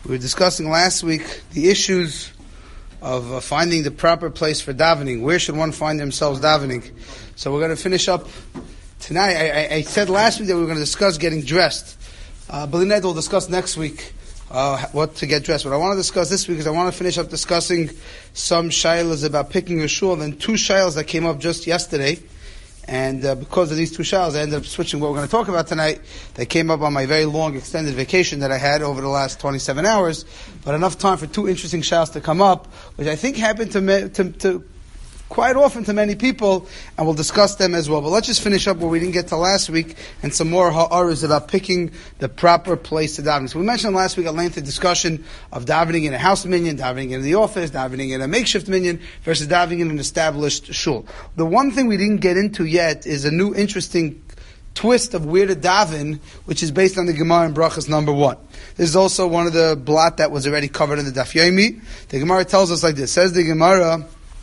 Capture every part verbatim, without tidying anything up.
We were discussing last week the issues of uh, finding the proper place for davening. Where should one find themselves davening? So we're going to finish up tonight. I, I, I said last week that we were going to discuss getting dressed. Uh, Belinette will discuss next week uh, what to get dressed. What I want to discuss this week is I want to finish up discussing some shilas about picking a shul, and two shilas that came up just yesterday. And uh, because of these two shilas, I ended up switching what we're going to talk about tonight. They came up on my very long extended vacation that I had over the last twenty-seven hours. But enough time for two interesting shilas to come up, which I think happened to, me, to, to quite often to many people, and we'll discuss them as well. But let's just finish up what we didn't get to last week, and some more ha'aras about picking the proper place to daven. So we mentioned last week a lengthy discussion of davening in a house minyan, davening in the office, davening in a makeshift minyan, versus davening in an established shul. The one thing we didn't get into yet is a new interesting twist of where to daven, which is based on the Gemara in Brachas number one. This is also one of the blot that was already covered in the Daf Yomi. The Gemara tells us like this. Says the Gemara,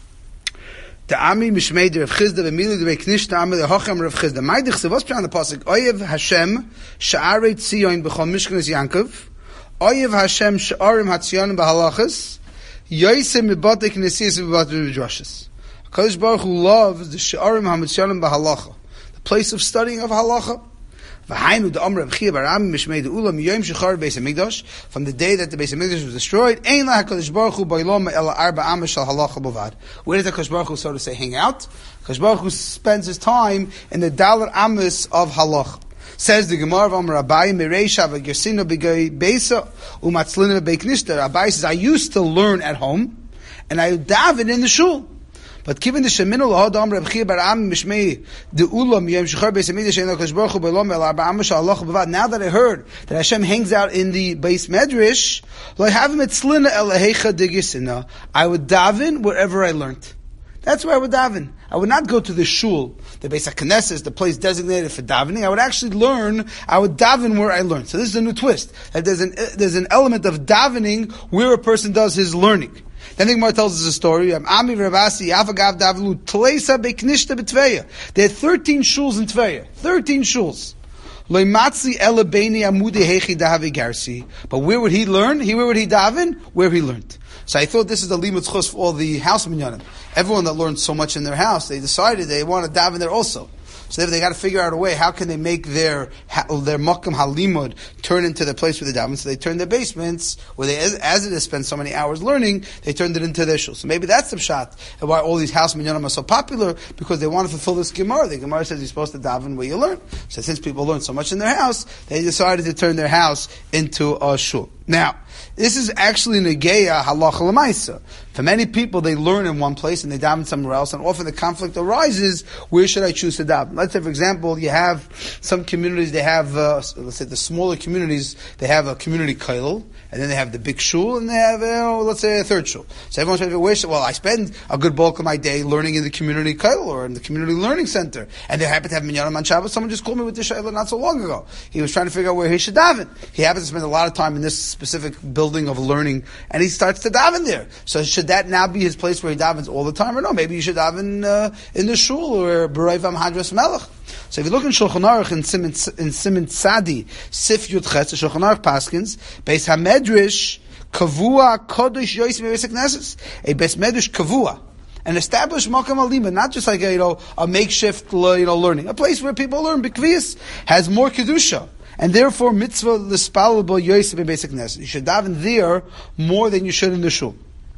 the Ami Mishmei de Rav Chizda v'milu de Beiknish the Ami lehochem Rav Chizda. Maidich se what's on the pasuk? Oyev Hashem sha'arei tzion b'chol mishkanis Yankov. Oyev Hashem sha'arim hatzion b'halachas. Yoyse mibatek nesiyas mibatek midrashas. HaKadosh Baruch Hu loves the sha'arim hamatzion b'halacha, the place of studying of halacha. V'hainu the Amr Rav Chia bar Ami Mishmei de Ulam Yom Shechar Beis HaMikdash, from the day that the Beis HaMikdash was destroyed. Ein la HaKadosh Baruch Hu b'ilom ela arba amas shal halacha b'vad. Where did HaKadosh Baruch Hu, so to say, hang out? HaKadosh Baruch Hu spends his time in the dalar amas of halacha. Says the Gemara of Amr Abaye Mereisha v'gersino b'gei beisa u'matzlina b'beiknishta. Abaye says, I used to learn at home, and I daven in the shul. But given the Sheminu lahadam Reb Chia bar Ami Mishmei the Ulam Yom Shechar Beis HaMikdash Ein HaKadosh Baruch Hu b'ilom el arba amas shal halacha b'vad. Now that I heard that Hashem hangs out in the Beis Medrash, lo havim etzlina el heicha digisina, I would daven wherever I learned. That's where I would daven. I would not go to the shul, the Beis HaKnesses, the place designated for davening. I would actually learn. I would daven where I learned. So this is a new twist. That there's an there's an element of davening where a person does his learning. Then the Gemara tells us a story. Ami Ravasi Avagav Davlu Tleisa Beknishta B'Tveya. There are thirteen shuls in Tveya. Thirteen shuls. Loimatzi Ela Beini Amudi Hechi Dahavi Garsi. But where would he learn? He where would he daven? Where he learned. So I thought this is the limud chus for all the house minyanim. Everyone that learned so much in their house, they decided they want to daven there also. So they got to figure out a way. How can they make their their makam halimud turn into the place where they daven? So they turned their basements, where they, as, as it is, spent so many hours learning, they turned it into their shul. So maybe that's the pshat and why all these house minyanim are so popular, because they want to fulfill this Gemara. The Gemara says you're supposed to daven where you learn. So since people learn so much in their house, they decided to turn their house into a shul. Now, this is actually negeya halacha l'maisa. For many people, they learn in one place and they daven somewhere else, and often the conflict arises, where should I choose to daven? Let's say, for example, you have some communities, they have, uh, let's say the smaller communities, they have a community kollel, and then they have the big shul, and they have, uh, let's say, a third shul. So everyone's trying to where should, well, I spend a good bulk of my day learning in the community kollel or in the community learning center, and they happen to have minyanim on Shabbos. Someone just called me with this shayla not so long ago. He was trying to figure out where he should daven. He happens to spend a lot of time in this specific building of learning, and he starts to daven there. So should that now be his place where he davens all the time, or no? Maybe you should daven uh, in the shul or B'Rayvam Hadras Melech. So if you look in Shulchan Aruch in Siman in Siman Tzadi Sif Yud Ches, the Shulchan Aruch Paskins, Beis Hamedrash Kavua Kodesh Yois Beis HaKnesses, a Beis Medrash Kavua, an established makam alima, not just like a, you know a makeshift you know learning, a place where people learn b'kvius, has more kedusha. And therefore, mitzvah l'spalabo yosef beis HaKnesses. You should daven there more than you should in the shul.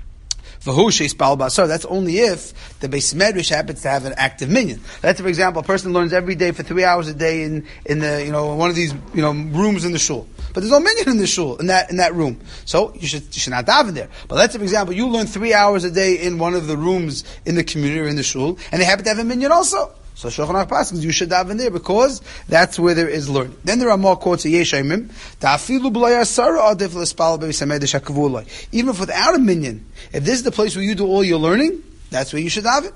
That's only if the Beis Medrash happens to have an active minyan. That's, for example, a person learns every day for three hours a day in, in the you know one of these you know rooms in the shul. But there's no minyan in the shul in that in that room, so you should you should not daven there. But let's say, for example, you learn three hours a day in one of the rooms in the community or in the shul, and they happen to have a minyan also. So Shulchan Aruch Paskins, you should daven there because that's where there is learning. Then there are more quotes of Yeshayimim. Even if without a minyan, if this is the place where you do all your learning, that's where you should daven.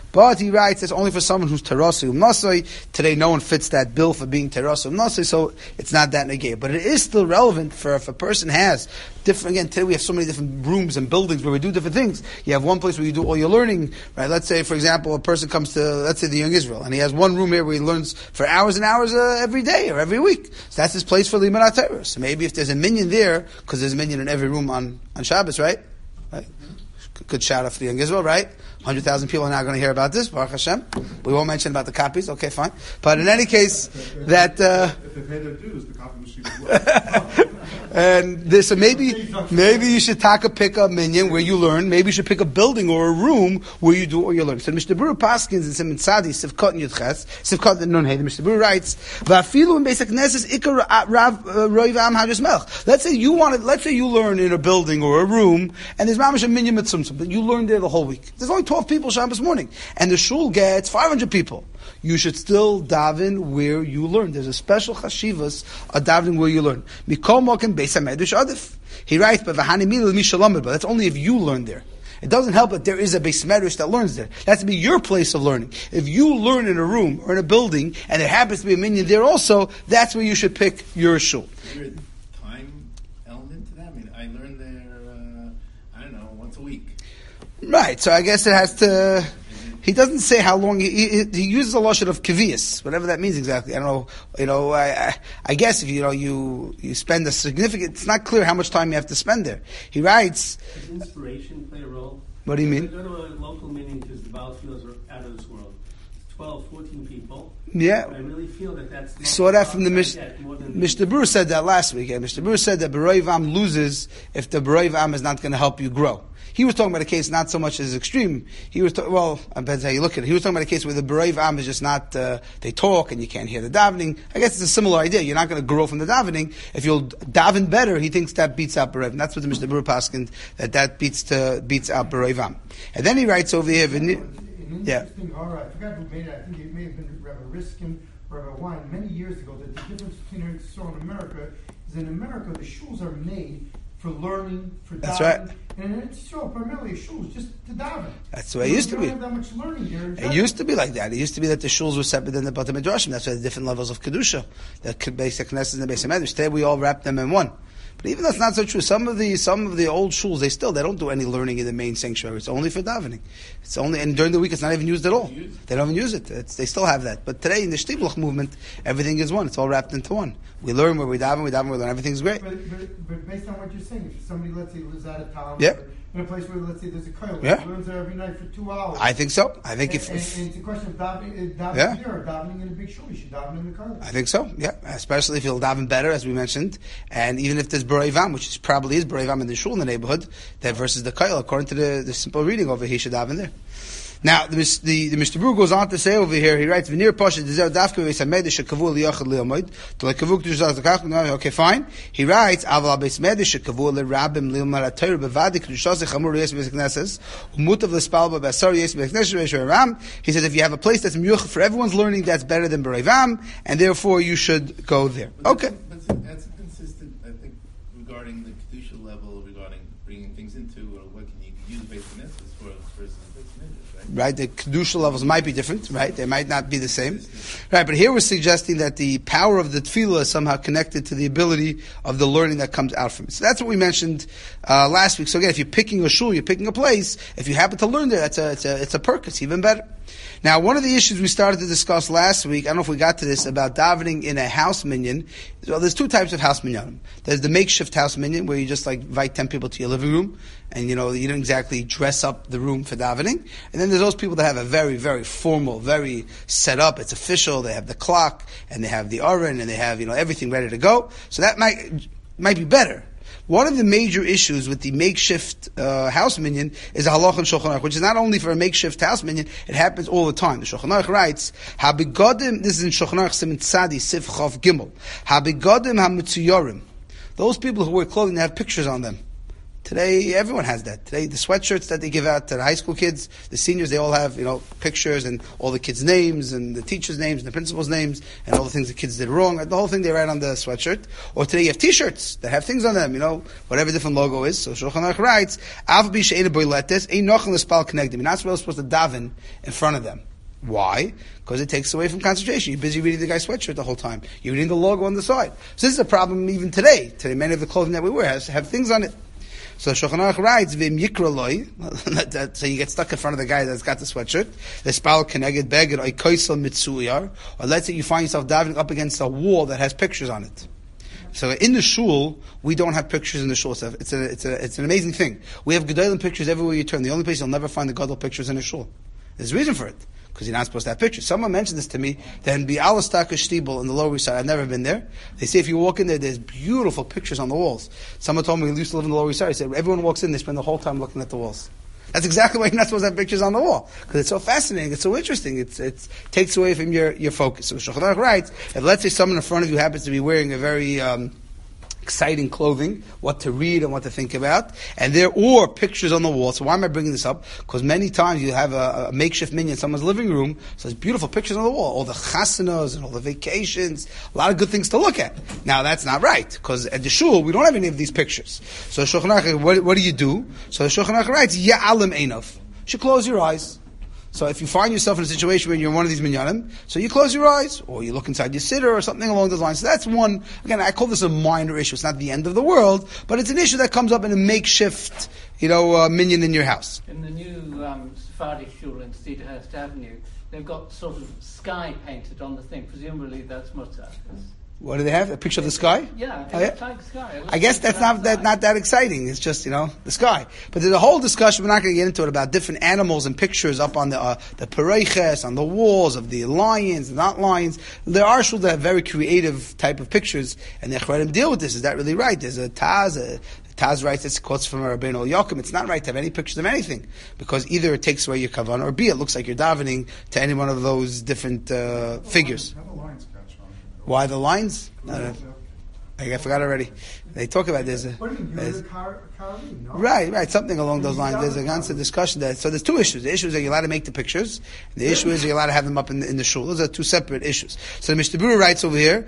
But he writes it's only for someone who's terasum nasai. Today, no one fits that bill for being terasum nasai, so it's not that negate. But it is still relevant for if a person has different. Again, today we have so many different rooms and buildings where we do different things. You have one place where you do all your learning, right? Let's say, for example, a person comes to, let's say, the Young Israel, and he has one room here where he learns for hours and hours uh, every day or every week. So that's his place for Limud HaTorah. So maybe if there's a minyan there, because there's a minyan in every room on, on Shabbos, right? Right? Good shout out for the Young Israel, right? one hundred thousand people are now going to hear about this, Baruch Hashem. We won't mention about the copies, okay, fine. But in any case, that... Uh, if they pay their dues, the copy machine will work. And this, so maybe, maybe you should take a pick a minyan where you learn. Maybe you should pick a building or a room where you do all your learning. So Mishnah Berurah Paskins in Siman Tzadi Sivkot and Yudches Sivkot and Nun Hey. The Mishnah Berurah writes, "Va'afilu in Beis Knesses Ikar Rav Roiv Am Hajus Melch." Let's say you wanted. Let's say you learn in a building or a room, and there's mamash a minyan mitzvah, but you learn there the whole week. There's only twelve people Shabbos morning, and the shul gets five hundred people. You should still daven where you learn. There's a special chashivas of davening where you learn. Mikol mokem beis hamedrash adif. He writes, but v'hani mil mi shalamed. But that's only if you learn there. It doesn't help that there is a beis medrash that learns there. That has to be your place of learning. If you learn in a room or in a building, and there happens to be a minyan there also, that's where you should pick your shul. Is there a time element to that? I mean, I learn there, uh, I don't know, once a week. Right. So I guess it has to. He doesn't say how long. He, he, he uses a lashon of kaviyas, whatever that means exactly. I don't know. You know, I, I, I guess if you know you you spend a significant. It's not clear how much time you have to spend there. He writes. Does inspiration play a role? What do you mean? I go to a local meeting because the battlefields are out of this world. twelve, fourteen people. Yeah. I really feel that that's. Not saw that from the Mishnah. Mishnah Berurah said that last week. Yeah, Mishnah Berurah said that B'roiv Am loses if the B'roiv Am is not going to help you grow. He was talking about a case not so much as extreme. He was, ta- well, I bet how you look at it. He was talking about a case where the B'roiv Am is just not, uh, they talk and you can't hear the davening. I guess it's a similar idea. You're not going to grow from the davening. If you'll daven better, he thinks that beats out B'roiv. And that's what the Mishnah Berurah paskin, that that beats to, beats out B'roiv Am. And then he writes over here, V'ni- An yeah. interesting aura. I forgot who made it. I think it may have been Rabbi Riskin, Rabbi Wein, many years ago, that the difference between Eretz Yisrael and America is in America, the shuls are made for learning, for davening. That's right. And in Eretz Yisrael, primarily, a shul is just to daven. That's the way it used to be. You don't have that much learning there. It used to be like that. It used to be that the shuls were separate than the Bata Midrashim. That's why the different levels of Kedusha. The Beis Knesset and the Beis Medrash. Today we all wrap them in one. But even that's not so true. Some of the some of the old shuls, they still they don't do any learning in the main sanctuary. It's only for davening. It's only and during the week it's not even used at all. They don't even use it. It's, they still have that. But today in the Shtibluch movement, everything is one. It's all wrapped into one. We learn where we daven, we daven, we learn. Everything's great. But, but, but based on what you're saying, if somebody, let's say, lives out of town, Yeah. or in a place where, let's say, there's a kollel, Yeah. learns there every night for two hours. I think so. I think and, if, and, if and it's a question of davening, davening Yeah. there or davening in a big shul. You should daven in the kollel. I think so, yeah. Especially if you'll daven better, as we mentioned. And even if there's B'roiv Am, which is, probably is B'roiv Am in the shul in the neighborhood, that versus the kollel, according to the, the simple reading over here, he should daven there. Now, the, the, the Mishnah Berurah goes on to say over here, he writes, V'nir Pasha Dezer Dafka Beis HaMedrash Shekavu Liyachad Li'amoid to Lekavu Kedusha Zakach. Okay, fine. He writes, Aval Beis Medrash Shekavu Li'Rabim Li'Mar HaTorah B'Vadi Kedusha Zechamur Yes Beis Knesses Umutav L'Spal B'Basar Yes Beis Knesses Beis Ram. He said, if you have a place that's miyuch for everyone's learning, that's better than B'roiv Am, and therefore you should go there. But Okay. That's, that's, that's consistent, I think, regarding the Kedusha level, regarding bringing things into, or what can you use Beis Knesses for versus Beis Medrash, right? Right, the Kedusha levels might be different, right? They might not be the same. Right, but here we're suggesting that the power of the tefillah is somehow connected to the ability of the learning that comes out from it. So that's what we mentioned uh, last week. So again, if you're picking a shul, you're picking a place, if you happen to learn there, that's a, it's a, it's a perk, it's even better. Now, one of the issues we started to discuss last week, I don't know if we got to this, about davening in a house minyan. Well, there's two types of house minyan. There's the makeshift house minyan, where you just like invite ten people to your living room, and you know, you don't exactly dress up the room for davening. And then there's those people that have a very, very formal, very set up, it's official, they have the clock, and they have the aron, and they have, you know, everything ready to go. So that might, might be better. One of the major issues with the makeshift uh, house minyan is a halach and Shulchan Aruch, which is not only for a makeshift house minyan, it happens all the time. The Shulchan Aruch writes, "Habigodim." This is in Shulchan Aruch Siman Tzadi Sif Chav Gimel. Habigodim hamitzuyorim. Those people who wear clothing that have pictures on them. Today, everyone has that. Today, the sweatshirts that they give out to the high school kids, the seniors, they all have, you know, pictures and all the kids' names and the teachers' names and the principal's names and all the things the kids did wrong. The whole thing they write on the sweatshirt. Or today you have t-shirts that have things on them, you know, whatever different logo is. So Shulchan Aruch writes, Av bi she'ena boiletes, ein nochel l'spal connected. You're not supposed to daven in front of them. Why? Because it takes away from concentration. You're busy reading the guy's sweatshirt the whole time. You're reading the logo on the side. So this is a problem even today. Today, many of the clothing that we wear has have things on it. So Shulchan Aruch writes, "V'im yikra loy." So you get stuck in front of the guy that's got the sweatshirt. The spal keneged beged oy koisel mitzuyar. Or let's say you find yourself davening up against a wall that has pictures on it. So in the shul, we don't have pictures in the shul. So it's a, it's a, it's an amazing thing. We have gedolim pictures everywhere you turn. The only place you'll never find the gadol pictures in a shul. There's a reason for it. Because you're not supposed to have pictures. Someone mentioned this to me. Then be Alastaka Shtibel in the Lower East Side. I've never been there. They say if you walk in there, there's beautiful pictures on the walls. Someone told me he used to live in the Lower East Side. He said everyone walks in, they spend the whole time looking at the walls. That's exactly why you're not supposed to have pictures on the wall. Because it's so fascinating, it's so interesting. It's it takes away from your, your focus. So Shulchan Aruch writes, if let's say someone in front of you happens to be wearing a very um, exciting clothing, what to read and what to think about, and there are pictures on the wall. So why am I bringing this up? Because many times you have a, a makeshift minyan in someone's living room, so there's beautiful pictures on the wall, all the chasanas and all the vacations, a lot of good things to look at. Now that's not right, because at the shul we don't have any of these pictures. So Shulchan Aruch, what, what do you do? So Shulchan Aruch writes, Ya'alim Einov. You should close your eyes. So if you find yourself in a situation where you're in one of these minyanim, so you close your eyes, or you look inside your siddur, or something along those lines. So that's one, again, I call this a minor issue. It's not the end of the world, but it's an issue that comes up in a makeshift, you know, uh, minyan in your house. In the new um, Sephardi shul in Cedarhurst Avenue, they've got sort of sky painted on the thing. Presumably that's mutter. What do they have? A picture of the sky? Yeah, it oh, yeah? looks like sky. Looks I guess like that's not that, not that exciting. It's just, you know, the sky. But there's a whole discussion, we're not going to get into it, about different animals and pictures up on the uh, the pereiches, on the walls of the lions and not lions. There are shuls that have very creative type of pictures, and the Charedim deal with this. Is that really right? There's a Taz, a Taz writes, it's quotes from Rabbeinu Yaakov. It's not right to have any pictures of anything, because either it takes away your kavanah, or B, it looks like you're davening to any one of those different uh, figures. Why the lines? Uh, I forgot already. They talk about this. Uh, what do you mean? You're the car, car lead, no? Right, right, something along those lines. There's a constant discussion there. So there's two issues. The issue is that you're allowed to make the pictures. The issue is you're allowed to have them up in the, in the shul. Those are two separate issues. So the Mishnah Berurah writes over here,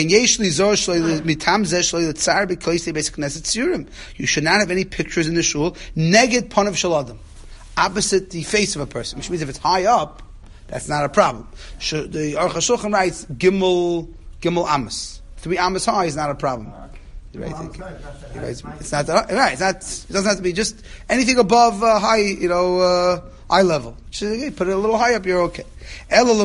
you should not have any pictures in the shul. Neged panav shel adam, opposite the face of a person. Which means if it's high up, that's not a problem. The Aruch HaShulchan writes, Gimel, Gimel Amos. To be Amos high is not a problem. Right, it's not that, right. It's not. It doesn't have to be just anything above uh, high, you know, uh, eye level. Just, put it a little high up, you're okay. Then the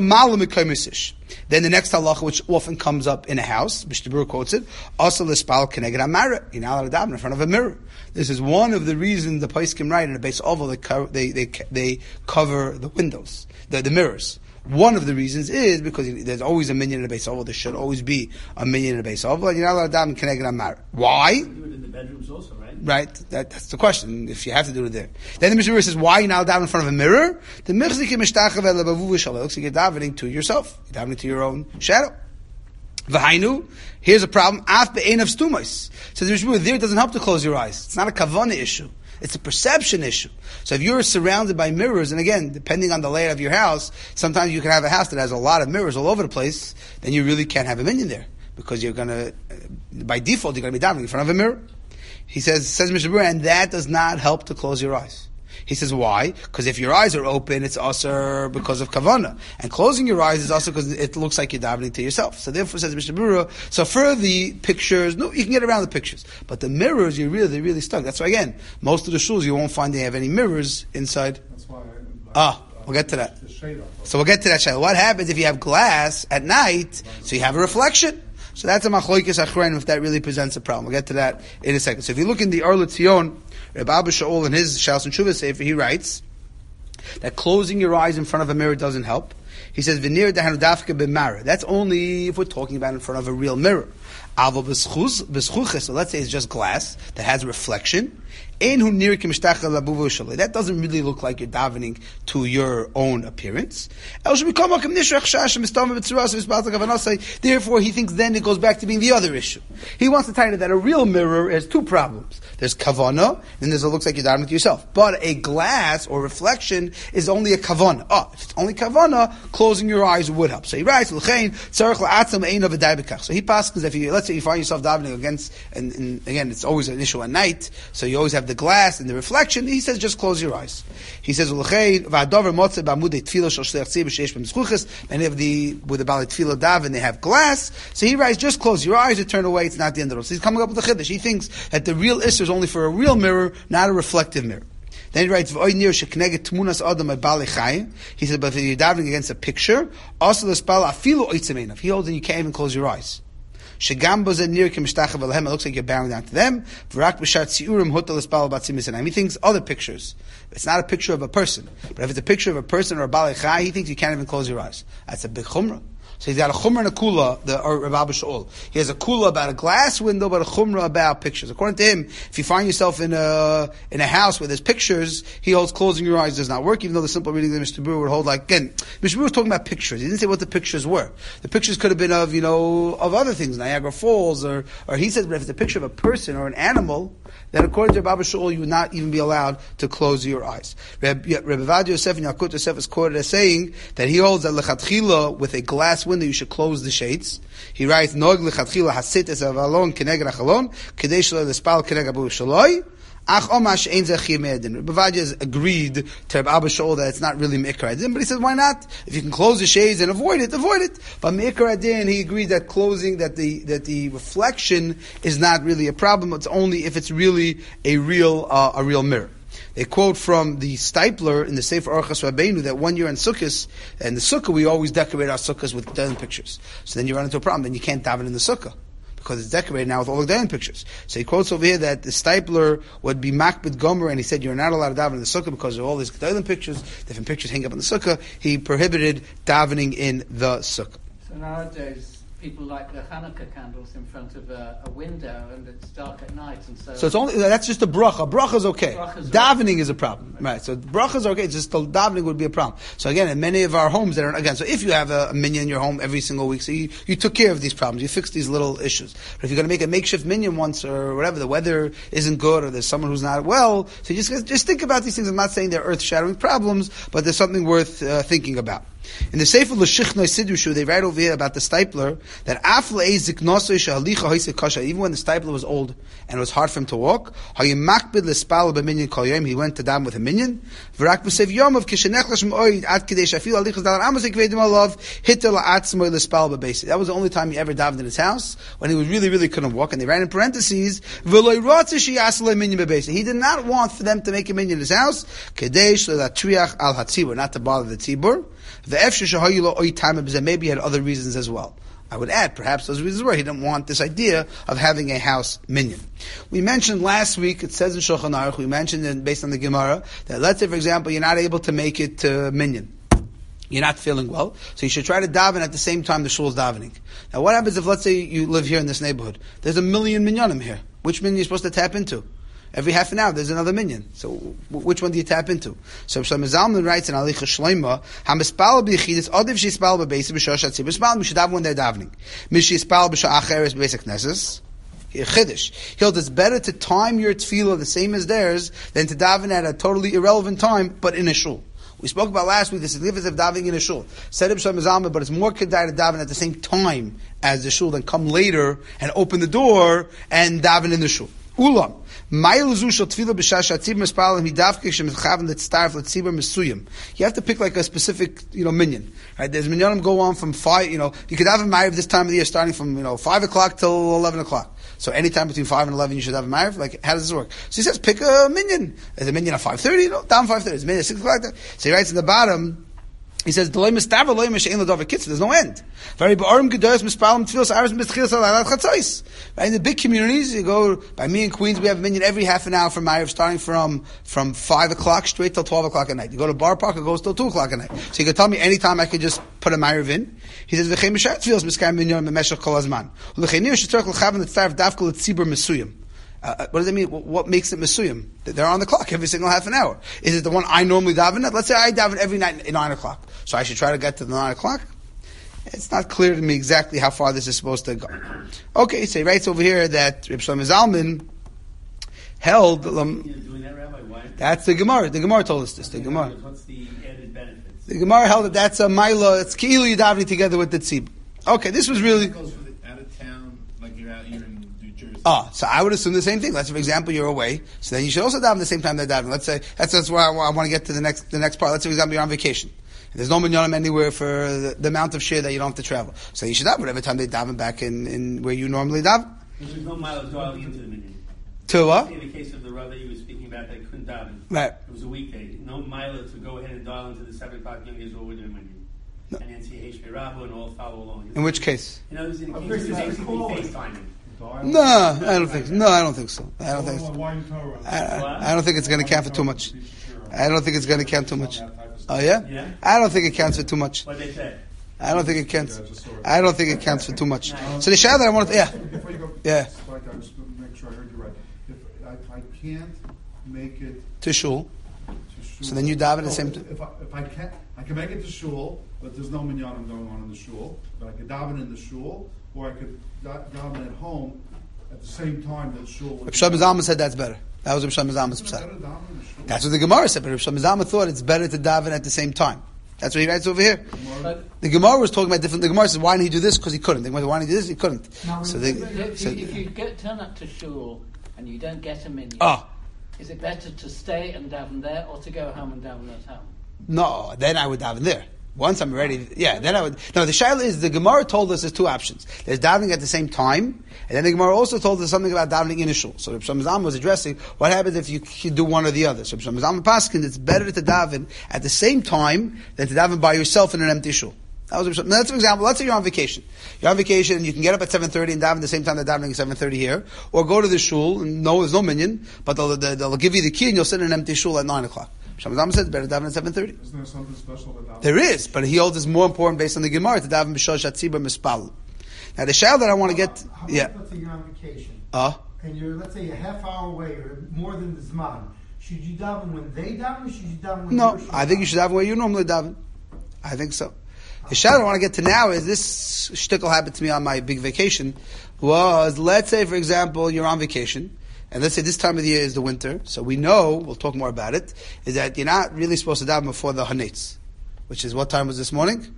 next halacha, which often comes up in a house, Mishnah Berurah quotes it, also l'spal keneged amara. You're not allowed to daven in front of a mirror. This is one of the reasons the poskim write in a base oval they cover, they, they they cover the windows, the, the mirrors. One of the reasons is because there's always a minyan in a base oval. There should always be a minyan in a base oval, and you're not allowed to daven keneged amara. Why? You do it in the bedrooms also, right? Right, that, that's the question. If you have to do it there, then the Mishnah Berurah says, "Why you now daven in front of a mirror?" The michzik mishtachav el bavuv shal. It looks like you're davening to yourself. You're davening to your own shadow. V'hainu, here's a problem. Af be'ein of stumos. So the Mishnah Berurah there doesn't help to close your eyes. It's not a kavanah issue. It's a perception issue. So if you're surrounded by mirrors, and again, depending on the layout of your house, sometimes you can have a house that has a lot of mirrors all over the place, then you really can't have a minyan there. Because you're gonna, by default, you're gonna be davening in front of a mirror. He says, says Mishnah Berurah, and that does not help to close your eyes. He says, why? Because if your eyes are open, it's also because of kavanah. And closing your eyes is also because it looks like you're davening to yourself. So therefore, says Mishnah Berurah, so for the pictures, no, you can get around the pictures. But the mirrors, you're really, they're really stuck. That's why, again, most of the shuls, you won't find they have any mirrors inside. That's why. Ah, we'll get to that. So we'll get to that, Shayla. What happens if you have glass at night, so you have a reflection? So that's a machloikes achrein if that really presents a problem. We'll get to that in a second. So if you look in the Or L'Tzion, Reb Abba Shaul in his Shas and Shuvah Sefer, he writes that closing your eyes in front of a mirror doesn't help. He says, "V'nir dahanu dafka b'mara." That's only if we're talking about in front of a real mirror. Avo b'schus b'schuches. So let's say it's just glass that has a reflection. That doesn't really look like you're davening to your own appearance. Therefore, he thinks then it goes back to being the other issue. He wants to tell you that a real mirror has two problems. There's kavana, and there's it looks like you're davening to yourself. But a glass or reflection is only a kavana. Oh, if it's only kavana, closing your eyes would help. So he writes, so he passes if you, let's say you find yourself davening against, and, and again, it's always an issue at night, so you always have the glass and the reflection. He says, just close your eyes. He says, many of the, with the Bali Tefillah daven, they have glass. So he writes, just close your eyes and turn away. It's not the end of the world. So he's coming up with a chiddush. He thinks that the real issue is only for a real mirror, not a reflective mirror. Then he writes, he said, but if you're davening against a picture, also the spell, he holds and you can't even close your eyes. It looks like you're bowing down to them. He thinks other pictures. It's not a picture of a person. But if it's a picture of a person or a Balei Chai, he thinks you can't even close your eyes. That's a big chumrah. So he's got a chumrah and a kula, the or Rav Abba Shaul. He has a kula about a glass window, but a chumrah about pictures. According to him, if you find yourself in a in a house where there's pictures, he holds closing your eyes does not work, even though the simple reading of Mister Brewer would hold like, again, Mister Brewer was talking about pictures. He didn't say what the pictures were. The pictures could have been of, you know, of other things, Niagara Falls, or, or he said, but if it's a picture of a person or an animal, then according to Rav Abba Shaul, you would not even be allowed to close your eyes. Rabbi Vadia Yosef and Yakut Yosef is quoted as saying that he holds that lechatchila, with a glass window, you should close the shades. He writes, "Nog lechatchila hasit es avalon keneged achalon kedei shelo lespal keneged abu shaloi." Ach omash ein zeh chiyamedin. Bavadia has agreed to Rabbi Abba Shaul that it's not really meikar adin, but he says, why not? If you can close the shades and avoid it, avoid it. But meikar adin, he agreed that closing, that the that the reflection is not really a problem. It's only if it's really a real uh, a real mirror. They quote from the Stipler in the Sefer Orchos Rabbeinu that one year in Sukkot, and the Sukkah, we always decorate our Sukkahs with Dayan pictures. So then you run into a problem, then you can't daven in the Sukkah, because it's decorated now with all the Dayan pictures. So he quotes over here that the Stipler would be Makbid Gomer, and he said you're not allowed to daven in the Sukkah because of all these Dayan pictures, different pictures hang up in the Sukkah. He prohibited davening in the Sukkah. So nowadays, people like the Hanukkah candles in front of a, a window, and it's dark at night, and so. So it's only that's just a bracha. Bracha is okay. Bracha's Davening right. is a problem, right? So bracha is okay. It's just the davening would be a problem. So again, in many of our homes, that are again. So if you have a, a minyan in your home every single week, so you, you took care of these problems, you fixed these little issues. But if you're going to make a makeshift minyan once or whatever, the weather isn't good or there's someone who's not well, so you just just think about these things. I'm not saying they're earth-shattering problems, but there's something worth uh, thinking about. In the Sefer L'Shichnoi Sidushu, they write over here about the Stipler that even when the Stipler was old and it was hard for him to walk, he went to daven with a minyan. That was the only time he ever davened in his house, when he was really, really couldn't walk. And they write in parentheses, he did not want for them to make a minyan in his house, not to bother the tzibur. Maybe he had other reasons as well. I would add, perhaps those reasons were he didn't want this idea of having a house minyan. We mentioned last week, it says in Shulchan Aruch, we mentioned it based on the Gemara, that let's say, for example, you're not able to make it to minyan. You're not feeling well, so you should try to daven at the same time the shul is davening. Now what happens if, let's say, you live here in this neighborhood? There's a million minyanim here. Which minyan are you supposed to tap into? Every half an hour, there's another minyan. So, which one do you tap into? So, Shlomo Zalman writes in Alicha Shlomo, "Hamispal b'yichidus odiv shispal b'beis b'shor shatzir b'spal." We should have when they're davening. Mishispal b'shor acheres b'beis knesses. Chiddush. He'll it's better to time your tefillah the same as theirs than to daven at a totally irrelevant time, but in a shul. We spoke about last week the significance of davening in a shul. Said Ibn Shlomo Zalman, but it's more kedai to daven at the same time as the shul than come later and open the door and daven in the shul. Ulam. You have to pick like a specific, you know, minyan. Right? There's minyanim go on from five, you know, you could have a ma'ariv this time of the year starting from, you know, five o'clock till eleven o'clock. So anytime between five and eleven you should have a ma'ariv. Like, how does this work? So he says, pick a minyan. There's a minyan at five thirty, you know, down five thirty. There's a minyan at six o'clock. So he writes in the bottom, He says, "Delay mistaver loy mishein l'davar kitzur." There's no end. Very ba'arim gedoyos mispalim tefillos aris mitchilas alalat chatzos. Right in the big communities, you go by me in Queens. We have a minyan every half an hour from Ma'ariv, starting from from five o'clock straight till twelve o'clock at night. You go to Bar Park, it goes till two o'clock at night. So you can tell me anytime I could just put a Ma'ariv in. He says, "V'chein mishat tefillos miskayim minyan memeshach kol hazman." U'lechenir shetzarich l'chaven l'tzarv davkol l'tzibur mesuyim. Uh, what does that mean? What makes it mesuyim? They're on the clock every single half an hour. Is it the one I normally daven at? Let's say I daven every night at nine o'clock. So I should try to get to the nine o'clock? It's not clear to me exactly how far this is supposed to go. Okay, so he writes over here that Reb Shlomo Zalman held... Um, doing that, Rabbi? Why? That's the Gemara. The Gemara told us this. The Gemara. What's the added benefits? The Gemara held that that's a Maila. It's Ki'ilu Yadavening together with the Tzib. Okay, this was really... It goes for the out of town, like you're out, you're in New Jersey. Ah, so I would assume the same thing. Let's say, for example, you're away, so then you should also daven the same time they're davening. Let's say that's that's where I, I want to get to the next the next part. Let's say, for example, you're on vacation. And there's no minyanim anywhere for the, the amount of share that you don't have to travel. So you should daven whatever time they daven back in, in where you normally daven. There's no miles going into the minyan. To what? In the case of the Rav that you were speaking about that couldn't daven. Right. It was a weekday. No mileage to go ahead and dial into the seven o'clock young Israel with their minyan. No. And then see H P Rabba and all follow along. In which case? You know, there's in the I'm case of very basically cool. FaceTiming. No, I don't think so. No, I don't think so. I don't think so. Wine Torah. I, I don't think it's going to count for too much. I don't think it's going to count too much. Oh yeah? Yeah? I don't think it counts for too much. What they said. I don't think it counts. I don't think it counts for too much. So the shayla that I wanted to, yeah. Before you go, Yeah. Spike, I just want to make sure I heard you right. If I, I can't make it To shul. to shul, So then you daven at the Oh, same if- time. If I, if I can't, I can make it to shul, but there's no minyanim going on in the shul. But I could daven in the shul, or I could da- daven at home at the same time that shul. would Reb be- Shlomo Zalman said that's better. That was Reb Shlomo Zalman's Isn't it better pshat. to daven in the shul? That's what the Gemara said, but Reb Shlomo Zalman thought it's better to daven at the same time. That's what he writes over here. But The Gemara was talking about different. The Gemara says, why didn't he do this? Because he couldn't. The Gemara said, why didn't he do this? He couldn't. Now, So when- they, if so, you, if you get, turn up to shul and you don't get a minyan, ah, is it better to stay and daven there or to go home and daven at home? no, then I would daven there. Once I'm ready, yeah, then I would. No, the shaila is the Gemara told us there's two options. There's davening at the same time, and then the Gemara also told us something about davening in a shul. So Reb Shlomo Zalman was addressing what happens if you can do one or the other. So Reb Shlomo Zalman paskin, it's better to daven at the same time than to daven by yourself in an empty shul. That was Reb Shlomo. Now, that's an example. Let's say you're on vacation. You're on vacation and you can get up at seven thirty and daven at the same time they're davening at seven thirty here, or go to the shul and no, there's no minyan, but they'll, they'll, they'll give you the key and you'll sit in an empty shul at nine o'clock. Reb Shlomo Zalman says better daven at seven thirty. Isn't there something special about davening? There is, but he holds it's more important based on the Gemara to daven b'shal shatzibah mispal. Now the shayla that I want to get, How about, yeah, let's say you're on vacation, uh, and you're, let's say, a half hour away, or more than the Zman. Should you daven when they daven, or should you daven when no, you're I think you should daven where you normally daven. I think so. The shayla I want to get to now is this shtickle happened to me on my big vacation. Was let's say for example you're on vacation. And let's say this time of the year is the winter, so we know, we'll talk more about it, is that you're not really supposed to daven before the hanetz, which is what time was this morning?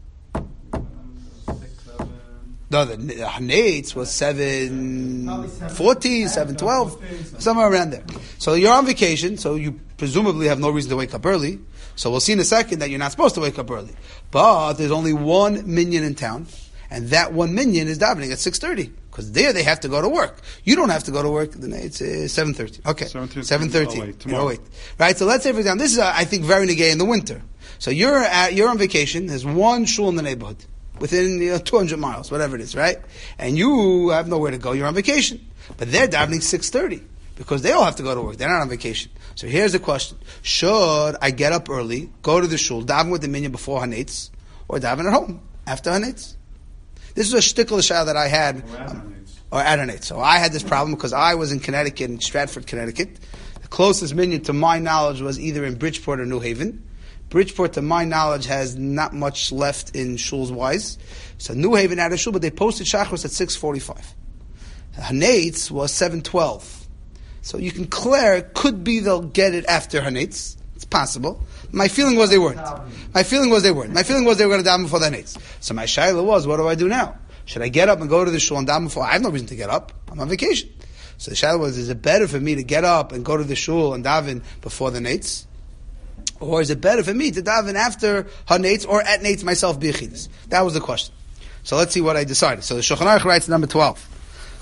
No, the the hanetz was seven fourteen, seven twelve, somewhere around there. So you're on vacation, so you presumably have no reason to wake up early. So we'll see in a second that you're not supposed to wake up early. But there's only one minyan in town, and that one minyan is davening at six thirty. Because there they have to go to work. You don't have to go to work. It's uh, seven thirty. Okay, seven thirty. Tomorrow. Wait, right. So let's say for example, this is uh, I think very negay in the winter. So you're at, you're on vacation. There's one shul in the neighborhood within you know, two hundred miles, whatever it is, right? And you have nowhere to go. You're on vacation, but they're davening six thirty because they all have to go to work. They're not on vacation. So here's the question: should I get up early, go to the shul, daven with the minyan before hanetz, or daven at home after hanetz? This is a shtickle shah that I had, um, or at hanetz. So I had this problem because I was in Connecticut, in Stratford, Connecticut. The closest minyan to my knowledge was either in Bridgeport or New Haven. Bridgeport, to my knowledge, has not much left in shuls wise. So New Haven had a shul, but they posted shachris at six forty-five. Hanetz was seven twelve. So you can clear, it could be they'll get it after hanetz. It's possible. My feeling was they weren't. My feeling was they weren't. My feeling was they were going to daven before the hanetz. So my shayla was, what do I do now? Should I get up and go to the shul and daven before? I have no reason to get up. I'm on vacation. So the shayla was, is it better for me to get up and go to the shul and daven before the hanetz? Or is it better for me to daven after hanetz or at netz myself bi'echidus? That was the question. So let's see what I decided. So the Shulchan Aruch writes number twelve.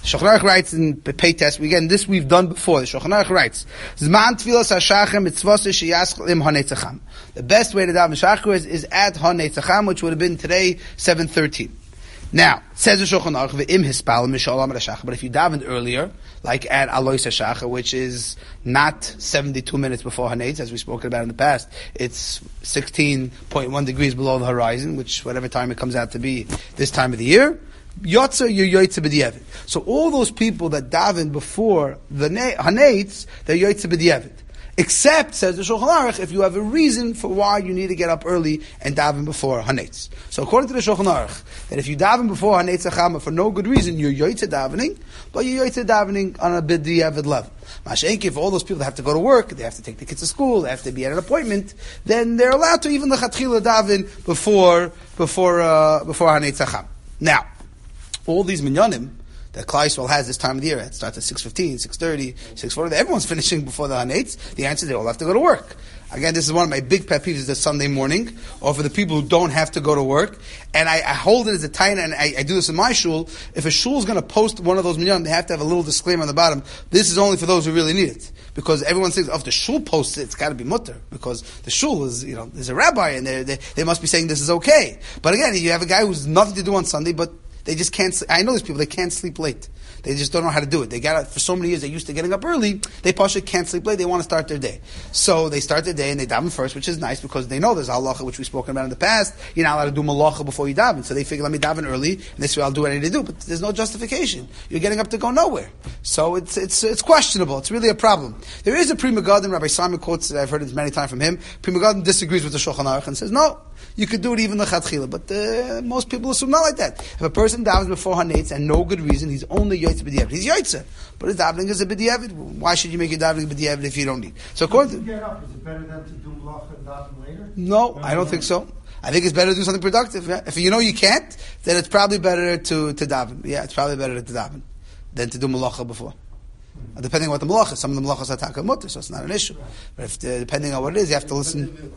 Shulchan Aruch writes in Pei Tes, again, this we've done before. The Shulchan Aruch writes, Zman tfilas hashachar mitzvos sheyaschlim hanetzacham. The best way to daven shachar is, is at hanetzacham, which would have been today, seven thirteen. Now, says the Shulchan Aruch, ve'im hispal mishalam hashachar, but if you davened earlier, like at alois hashachar, which is not seventy-two minutes before hanetz, as we spoke about in the past, it's sixteen point one degrees below the horizon, which whatever time it comes out to be this time of the year, Yotzer you yoytze b'diavad. So all those people that daven before the hanetz, they're yoytze b'diavad. Except, says the Shulchan Aruch, if you have a reason for why you need to get up early and daven before hanetz. So according to the Shulchan Aruch, that if you daven before hanetz achama for no good reason, you're yoytze davening, but you're yoytze davening on a b'diavad level. Mashenki, if all those people that have to go to work, they have to take the kids to school, they have to be at an appointment, then they're allowed to even the chatchila daven before before uh, before hanetz acham. Now, all these minyanim that Klal Yisrael has this time of the year, it starts at six fifteen, six thirty, six forty, everyone's finishing before the hanetz. The answer is they all have to go to work. Again, this is one of my big pet peeves, is the Sunday morning, or for the people who don't have to go to work. And I, I hold it as a taina, and I, I do this in my shul. If a shul is going to post one of those minyanim, they have to have a little disclaimer on the bottom. This is only for those who really need it. Because everyone thinks, oh, if the shul posts it, it's got to be mutter. Because the shul is, you know, there's a rabbi, and they, they, they must be saying this is okay. But again, you have a guy who's nothing to do on Sunday, but they just can't, I know these people, they can't sleep late. They just don't know how to do it. They got it for so many years, they're used to getting up early, they partially can't sleep late, they want to start their day. So they start their day and they daven first, which is nice because they know there's halacha, which we've spoken about in the past. You're not allowed to do malacha before you daven. So they figure, let me daven early, and this way I'll do what I need to do. But there's no justification. You're getting up to go nowhere. So it's it's it's questionable. It's really a problem. There is a Pri Megadim, Rabbi Simon quotes it, I've heard it many times from him. Pri Megadim disagrees with the Shulchan Aruch and says, no, you could do it even the Chatchila, but uh, most people assume not like that. If a person davens before hanetz and no good reason, he's only yoytze b'diavad. He's yoytze, but his davening is a b'diavad. Why should you make your davening b'diavad if you don't need? So according to get up, is it better than to do malacha and daven later? No, I don't think so. I think it's better to do something productive. Yeah? If you know you can't, then it's probably better to to daven. Yeah, it's probably better to daven than to do malacha before. Mm-hmm. Depending on what the malacha is. Some of the malachas are taka mutter, so it's not an issue. But if the, depending on what it is, you have to listen.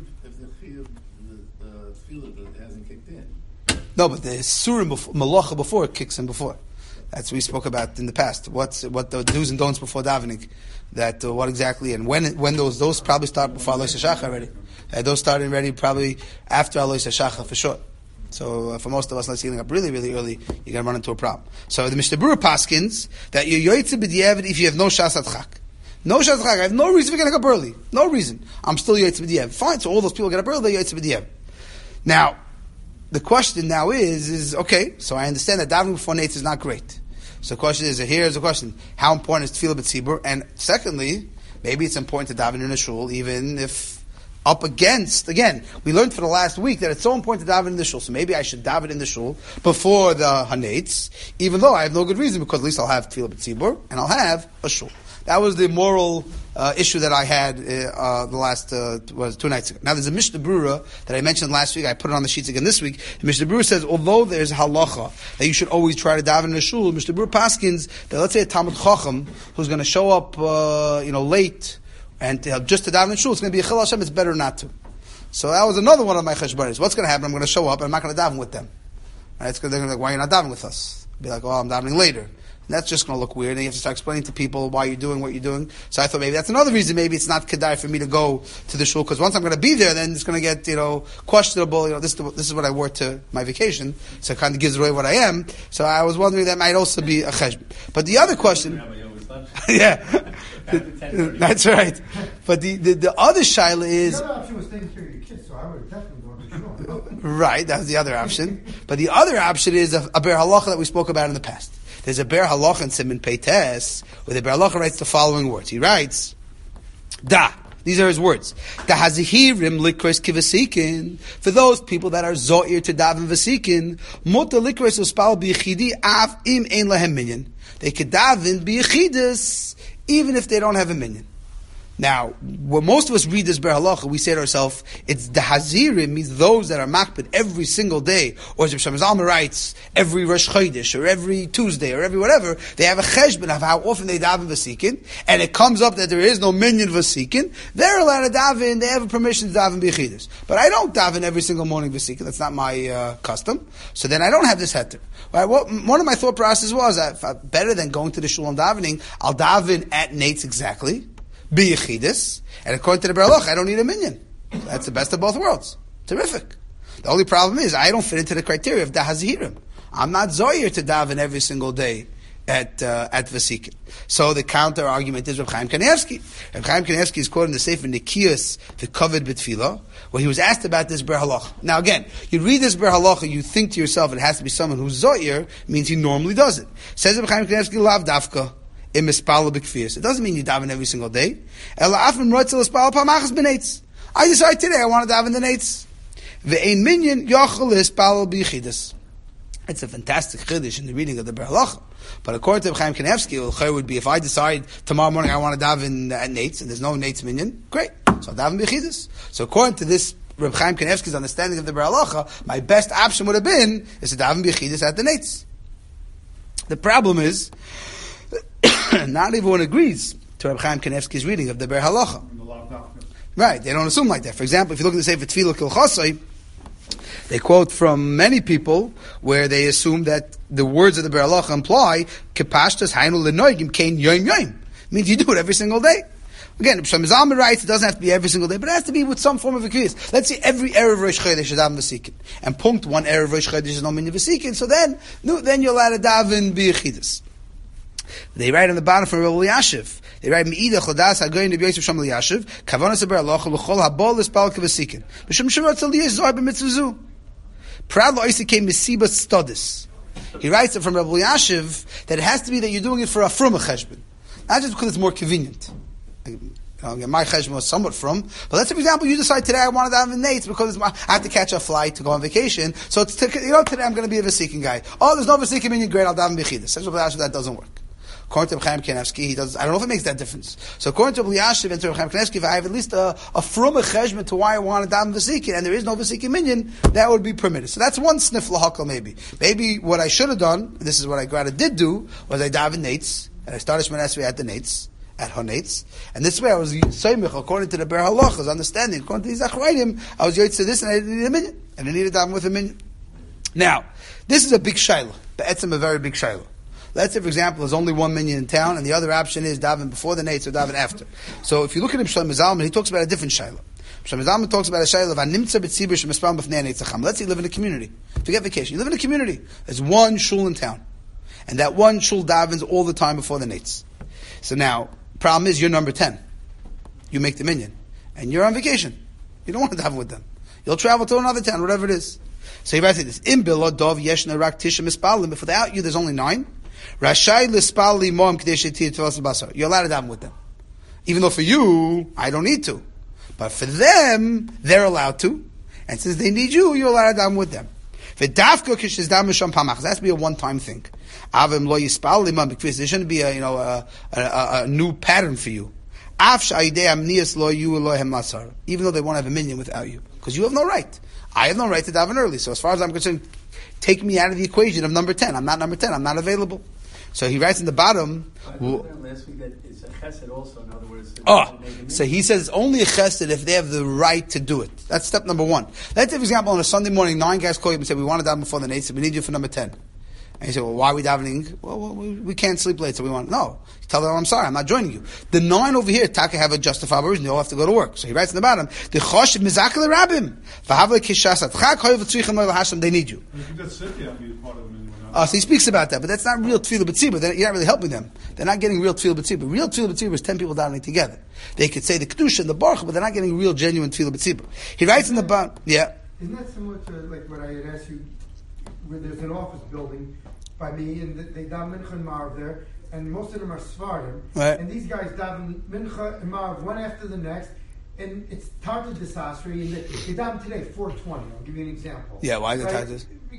Hasn't kicked in. No, but the surim before, malacha before it kicks in before. That's what we spoke about in the past. What's what the do's and don'ts before davening? That uh, what exactly and when when those those probably start before alois hashachar already. Uh, those starting already probably after alois hashachar for sure. So uh, for most of us, let's getting up really really early, you're gonna run into a problem. So the Mishnah Berurah paskins that you're yoytze b'diavad if you have no shas adchak. No shas adchak. I have no reason for getting up early. No reason. I'm still yoytze b'diavad. Fine. So all those people get up early, they're yoytze b'diavad. Now, the question now is, is, okay, so I understand that davening before hanetz is not great. So the question is, here's the question, how important is tefillah b'tzibur? And secondly, maybe it's important to daven in a shul, even if up against, again, we learned for the last week that it's so important to daven in the shul, so maybe I should daven in the shul before the hanetz, even though I have no good reason, because at least I'll have tefillah b'tzibur, and I'll have a shul. That was the moral uh, issue that I had uh, uh, the last uh, was two nights ago. Now there's a Mishnah Berurah that I mentioned last week. I put it on the sheets again this week. The Mishnah Berurah says, although there's halacha that you should always try to daven in a shul, Mishnah Berurah paskins that let's say a Talmud Chacham who's going to show up, uh, you know, late and uh, just to daven in shul, it's going to be a chil Hashem. It's better not to. So that was another one of my cheshbonis. What's going to happen? I'm going to show up and I'm not going to daven with them. Right? It's gonna, they're going to be like, why are you not davening with us? Be like, oh, I'm davening later. And that's just going to look weird, and you have to start explaining to people why you're doing what you're doing. So I thought maybe that's another reason. Maybe it's not kedai for me to go to the shul, because once I'm going to be there, then it's going to get, you know, questionable. You know, this is the, this is what I wore to my vacation, so it kind of gives away what I am. So I was wondering that might also be a cheshbon. But the other question, yeah, that's right. But the, the, the other shaila is the other option was taking care of your kids, so I would have definitely gone to shul. Right, that was the other option. But the other option is a, a ber halacha that we spoke about in the past. There's a ber halacha in Siman Pei Tes where the ber halacha writes the following words. He writes, Da. These are his words. Da hazihirim likros kivasikin. For those people that are zo'ir to daven vasikin, muta likros uspal biyichidi av im ein lahem minyan. They could daven biyechidus even if they don't have a minyan. Now, when most of us read this Ber Halacha, we say to ourselves, it's the Hazirim, means those that are makbid every single day, or as Rav Zalman writes, every Rosh Chodesh, or every Tuesday, or every whatever, they have a cheshbon of how often they daven v'sikin, and it comes up that there is no minyan v'sikin, they're allowed to daven, they have a permission to daven b'yechidus. But I don't daven every single morning v'sikin, that's not my uh, custom, so then I don't have this heter. Right, well, one of my thought processes was, uh, better than going to the shul and davening, I'll daven at Nates exactly, be yechidus, and according to the Ber Halacha, I don't need a minyan. That's the best of both worlds. Terrific. The only problem is I don't fit into the criteria of Dahazirim. I'm not zoyer to daven every single day at uh, at Vasikin. So the counter argument is Reb Chaim Kanievsky. Reb Chaim Kanievsky is quoting the Sefer Nikias, the covered B'tfilah, where he was asked about this Ber Halacha. Now again, you read this Ber Halacha, you think to yourself it has to be someone who's zoyer, means he normally does it. Says Reb Chaim Kanievsky, lav dafka. It doesn't mean you daven every single day. I decide today I want to daven the nates. It's a fantastic chiddush in the reading of the Ber Halacha. But according to Chaim Kanievsky, it would be if I decide tomorrow morning I want to daven at nates and there's no nates minyan, great. So I'll daven b'chidus. So according to this Reb Chaim Kanievsky's understanding of the Ber Halacha, my best option would have been is to daven b'chidus at the nates. The problem is, not everyone agrees to Reb Chaim Kanievsky's reading of the Ber Halacha. Right, they don't assume like that. For example, if you look at the Sefer Tefillah Kilchasai, they quote from many people where they assume that the words of the Ber Halacha imply Kepashtas Hainu Lenoigim Kain Yom Yom. Means you do it every single day. Again, Rav Zalman writes it doesn't have to be every single day, but it has to be with some form of a kiyas. Let's say every Erev Rosh Chodesh is daven v'sikin, and punct one Erev Rosh Chodesh is no minyan v'sikin. So then, no, then you're allowed to daven b'yechidus. They write on the bottom from Rabbi Yashiv. They write Meida Chodas Hagoyin Rabbi Yosef Sham Yashiv Kavanas Ber Halacha L'Chol Habol L'Spal Kavasikin B'Shem Shemar Tzal Yesh Zohar B'Mitzvah. Proud Lo'isi came Mesiba Stodis. He writes it from Rabbi Yashiv that it has to be that you're doing it for a from a cheshbon, not just because it's more convenient. You know, my cheshbon was somewhat from, but let's say, for example, you decide today I want to daven nates because it's my, I have to catch a flight to go on vacation. So it's to, you know, today I'm going to be a Vasikin guy. Oh, there's no Vasikin minyan, great, I'll daven b'chidus. Says Rabbi Yashiv that doesn't work. According to Chaim Kanievsky, he does. I don't know if it makes that difference. So according to Rabbi Yashiv and to Chaim Kanievsky, if I have at least a, a from a cheshbon to why I want to daven v'sikin, and there is no v'sikin minyan, that would be permitted. So that's one sniff lahakal maybe. Maybe what I should have done, this is what I rather did do, was I daven nates, and I started Shemon Esrei at the nates, at her nates, and this way I was soymich according to the Ber Halacha's understanding. According to the Zachrayim, I was yoytz to this, and I didn't need a minyan, and I needed to daven with a minyan. Now, this is a big shayla, be'etzem a very big shayla. Let's say, for example, there's only one minyan in town, and the other option is daven before the nates or daven after. So if you look at him, Shlomo Zalman, he talks about a different shayla. Shlomo Zalman talks about a shayla of animtza b'tzibur shemispam b'fnei neitzacham. Let's say you live in a community. Forget vacation. You live in a community. There's one shul in town, and that one shul davens all the time before the nates. So now, problem is you're number ten. You make the minyan, and you're on vacation. You don't want to daven with them. You'll travel to another town, whatever it is. So you might say this: Im bilo dov yeshna rak tisha mispalim. If without you, there's only nine. Rashai lispal limom k'dei shetir tefillas basar. You're allowed to daven with them, even though for you, I don't need to, but for them, they're allowed to, and since they need you, you're allowed to daven with them. V'dafka kishes daven sham pamach. That has to be a one-time thing. Avim lo yispal limom b'kvis. There shouldn't be a you know a, a, a, a new pattern for you. Av sha'idei amnias lo you lo hem lasar. Even though they won't have a minyan without you, because you have no right. I have no right to daven early. So as far as I'm concerned, take me out of the equation of number ten. I'm not number ten. I'm not available. So he writes in the bottom. I learned last week that it's a chesed also. In other words, oh, so he says it's only a chesed if they have the right to do it. That's step number one. Let's say, for example, on a Sunday morning, nine guys call you and say, "We want to daven before the nates, so we need you for number ten." And you say, "Well, why are we davening?" Well, well we, we can't sleep late, so we want. No, you tell them, "I'm sorry, I'm not joining you." The nine over here, Taka have a justifiable reason; they all have to go to work. So he writes in the bottom, "The chosh mizakel rabbim v'havle kishasat chag hoyev tzrichim le'hashem." They need you. You can just sit there and be part of them. Uh, so he speaks about that, but that's not real tefillah b'tzibur. You're not really helping them. They're not getting real tefillah b'tzibur. Real tefillah b'tzibur is ten people davening together. They could say the kedusha and the baruch, but they're not getting real, genuine tefillah b'tzibur. He writes in the bottom, yeah. Isn't that similar to like what I had asked you? Where there's an office building by me, and they daven mincha and marv there, and most of them are Svardim, right. And these guys daven mincha and marv one after the next. And it's Tarta Desasri, and they daven today four twenty. I'll give you an example. Yeah, why is it right? Tartas?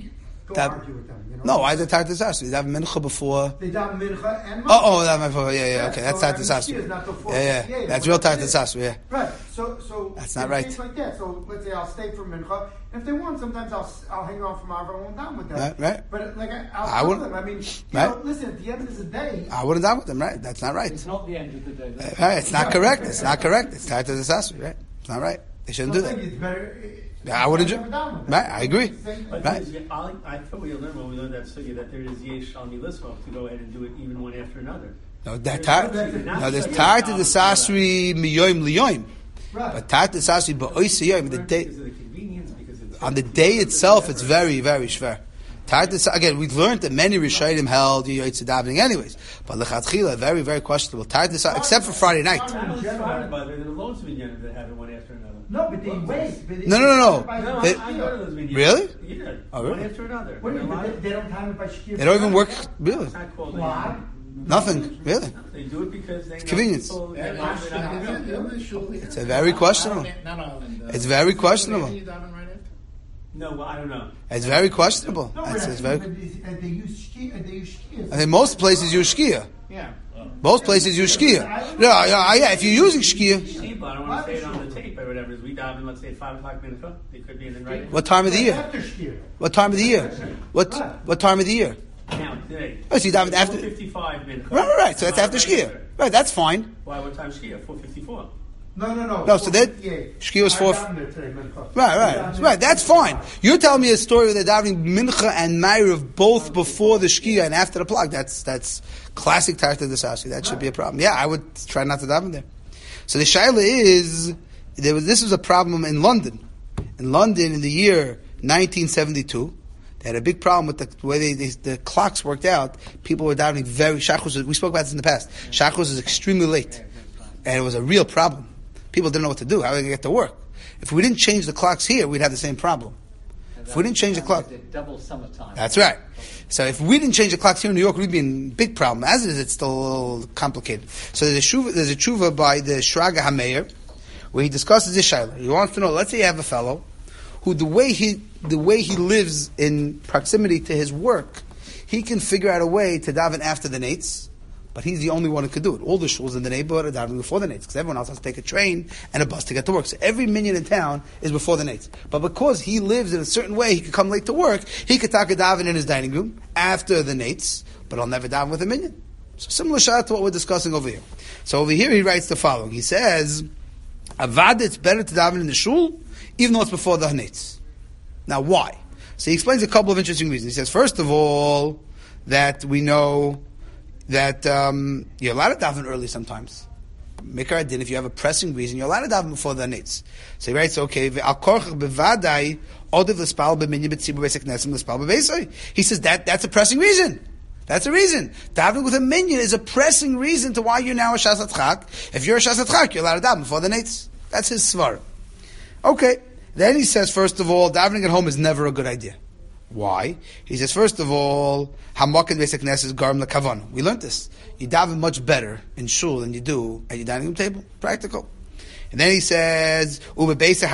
go That- argue with them. You know? No, why is it Tartas Asri? They have mincha before. They daven mincha and Oh, oh, that before. Yeah, yeah, okay. That's so, Tartas I mean, she is Asri. not till Yeah, yeah. four fifty-eight, That's or real whatever it Tartas is. Asri. Yeah. Right. So, so That's not in right. case like that. So let's say I'll stay for mincha. And if they want, sometimes I'll I'll hang on from Arva and won't down with them. Right, right. But like I, I'll I tell wouldn't- them. I mean, you right. know, listen. At the end of the day, I wouldn't down with them, right? That's not right. It's not the end of the day. Uh, That's Right, it's not correct. It's not correct. It's Tartas Asri, right? It's not right. They shouldn't do I that. think it's better. Yeah, I wouldn't do- never down with them. Right, I agree. Same thing. But Right. there's- I, I thought we learned when we learned that sugya that there is yesh al milismov to go ahead and do it even one after another. No, that There's tar- no- not no, there's sugya Tartas al- Asri miyoim liyoim. Right. But Tartas Asri ba'oisiyim, the day, Because of the convenience, because it's on the day itself, it's very, very shver. Tartas, again, we've learned that many Rishayim held Yoytze davening anyways. But Lechatchila, very, very questionable. Tartas, except for Friday night. not only Friday, but there are loads of minyanim that have it one after another. No, but they wait. But they, No, no, no, no. by No, They- I, I go to those minyanim. Really? Yeah. Oh, really? One after another. What do you There are a mean? lot They, of- they don't time it by shkir. They don't even work, really. It's not called a- Why? Nothing, really. They do it because they know Convenience. people- Yeah, they're not- they're not yeah, gonna do it. yeah, sure. It's a very questionable. Not all in the- It's very questionable. Can you daven right after? No, well, I don't know. It's very questionable. No, It's, but it's I very, think that they, uh, they use shkir. They use shkir. I think most places use shkia. yeah. Most places use shkia. Yeah, yeah, yeah. If you're using shkia, People, I don't want to say it on the tape or whatever. Is we daven, let's say at five o'clock mincha. They could be in the right. what time of the year? After shkir. What time of the year? What what time of the year? Now today. Oh, so you daven after. Four fifty-five mincha. Right, right, right. So that's after shkia. Right, that's fine. Why? What time shkia? Four fifty-four. No, no, no. No, so that- Yeah. shkir was four- I davened there today, mincha. Right, I right, davened right. there. That's fine. You're telling me a story where they're davening mincha and ma'ariv both before the shkia and after the plug. That's that's classic Tarta Desasi. That should be a problem. Yeah, I would try not to daven there. So the shaila is there was this was a problem in London. In London, in the year nineteen seventy-two, they had a big problem with the way they, they, the clocks worked out. People were davening very shachos. We spoke about this in the past. Shachos is extremely late, and it was a real problem. People didn't know what to do. How are they going to get to work? If we didn't change the clocks here, we'd have the same problem. If we didn't change the clock, Double summertime. that's right. So if we didn't change the clocks here in New York, we'd be in big problem. As it is, it's still a little complicated. So there's a tshuva, there's a tshuva by the Shraga HaMeir, where he discusses this shayla. He wants to know, let's say you have a fellow who the way he the way he lives in proximity to his work, he can figure out a way to daven after the nates, but he's the only one who could do it. All the shuls in the neighborhood are davening before the nates, because everyone else has to take a train and a bus to get to work. So every minyan in town is before the nates. But because he lives in a certain way, he could come late to work, he could take a daven in his dining room after the nates, but I'll never daven with a minyan. So similar shot to what we're discussing over here. So over here he writes the following. He says, Avad, it's better to daven in the shul, even though it's before the nates. Now why? So he explains a couple of interesting reasons. He says, first of all, that we know that um, you're allowed to daven early sometimes. Mikar din, if you have a pressing reason, you're allowed to daven before the nates. So he writes, okay, al korchach bevadai odev l'spal b'minyan b'tzibur b'esek nesim l'spal b'beisai. He says that that's a pressing reason. That's a reason. Davening with a minyan is a pressing reason to why you're now a shas atchak. If you're a shas atchak, you're allowed to daven before the nates. That's his svar. Okay. Then he says, first of all, davening at home is never a good idea. Why? He says, first of all, hamakin b'esek nesim is garm l'kavan. We learned this. You daven much better in shul than you do at your dining room table. Practical. And then he says, and if you